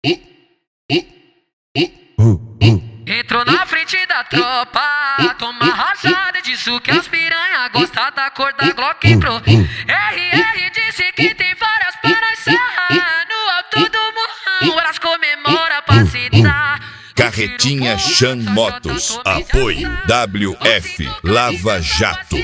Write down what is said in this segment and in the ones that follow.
Entrou na frente da tropa, toma rajada, disso que as piranha gosta da cor da Glock Pro. RR disse que tem várias para no alto do morrão, elas comemoram pra se dar. Carretinha Chan Motos, apoio WF Lava Jato.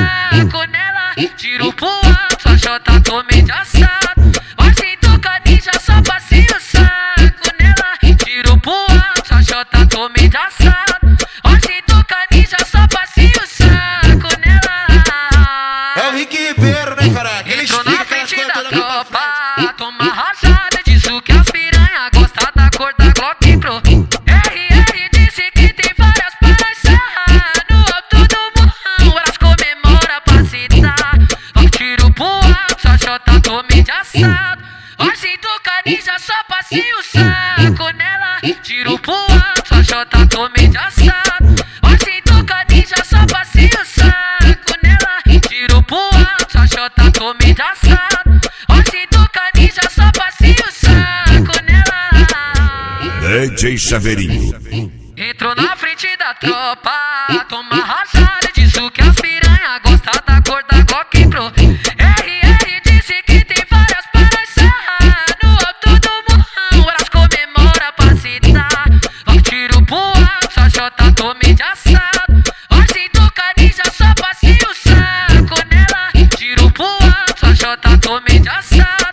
Tiro pro alto, a Jota tomei de assado. Vai sem tocadinha, só passei o saco nela. Tiro pro alto, a Jota tomei de assado. Vai sem tocadinha, só passei o saco nela. É o Rick Ribeiro, né, cara? Entrou na frente da tropa, toma rajada, disso que as piranha gosta da cor da Glock Pro. RR disse que tem várias para no alto do morrão, elas comemoram pra se dar. Vai tiro pro alto, a Jota tomei de assado. Vai sem tocadinha, só passei o saco nela. Tiro pro alto, a Jota tomei de assado. Vai sem tocadinha, só passei o saco nela. Tiro pro alto, a Jota tomei de assado. Vai sem tocadinha, só passei o saco nela. DJ Chaveirinho. Entrou na frente da tropa, toma rajada, disso que as piranha gosta da cor da Glock Pro. RR disse que tem várias para no alto do morrão, elas comemoram pra se dar. Vai tiro pro alto, a Jota tomei de assado. Vai sem tocadinha, só passei o saco nela. Tiro pro alto, a Jota tomei de assado.